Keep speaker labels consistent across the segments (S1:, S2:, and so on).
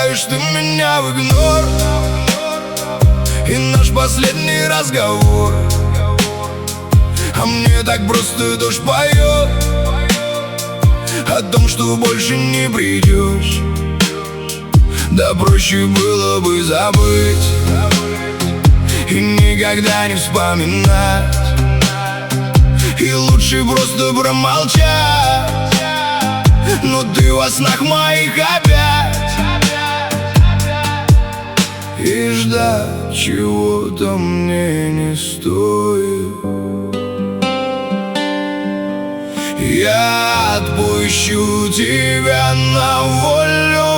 S1: Бросаешь ты меня в игнор, и наш последний разговор. А мне так просто дождь поет о том, что больше не придешь. Да проще было бы забыть и никогда не вспоминать. И лучше просто промолчать, но ты во снах моих опять. И ждать чего-то мне не стоит. Я отпущу тебя на волю,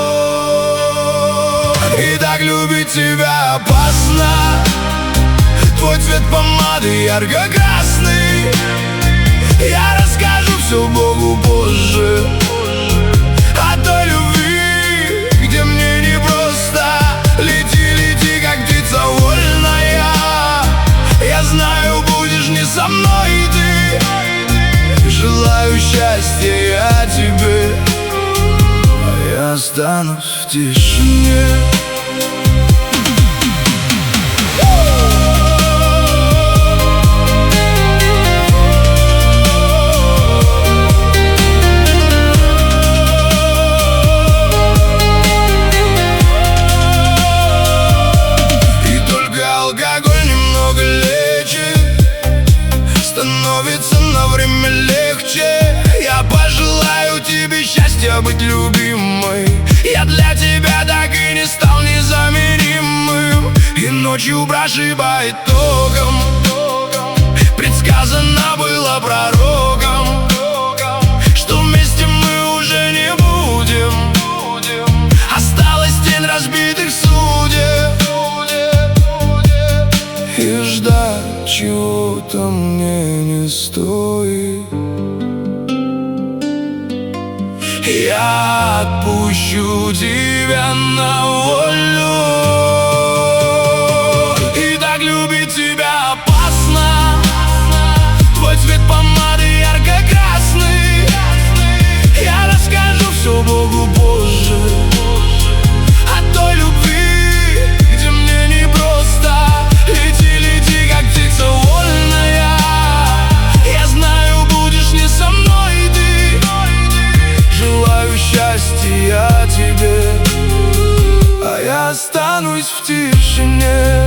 S1: и так любить тебя опасно. Твой цвет помады ярко-красный. Я расскажу все Богу позже о той любви, где мне не просто. Лети, лети, как птица вольная. Я знаю, будешь не со мной ты. Желаю счастья я тебе, а я останусь в тишине. Становится на время легче. Я пожелаю тебе счастья, быть любимой. Я для тебя так и не стал незаменимым. И ночью прошибает током. Предсказано было пророком, что вместе мы уже не будем. Осталась тень разбитых судеб. И ждать чего-то мне не стоит. Я отпущу тебя на волю, и так любить тебя опасно. Твой цвет помады ярко-красный. Я расскажу все Богу позже о той любви, где мне не просто. Лети, лети, как птица вольная. Я знаю, будешь не со мной ты. Желаю счастья я тебе, а я останусь в тишине.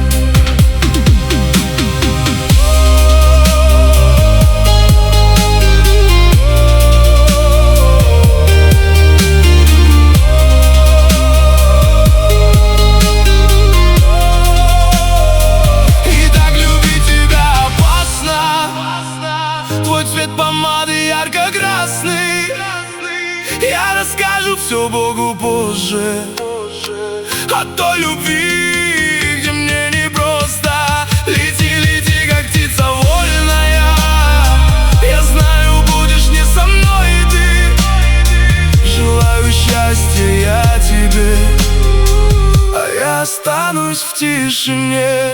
S1: Цвет помады ярко-красный. Я расскажу все Богу позже о той любви, где мне не просто. Лети, лети, как птица вольная. Я знаю, будешь не со мной ты. Желаю счастья я тебе, а я останусь в тишине.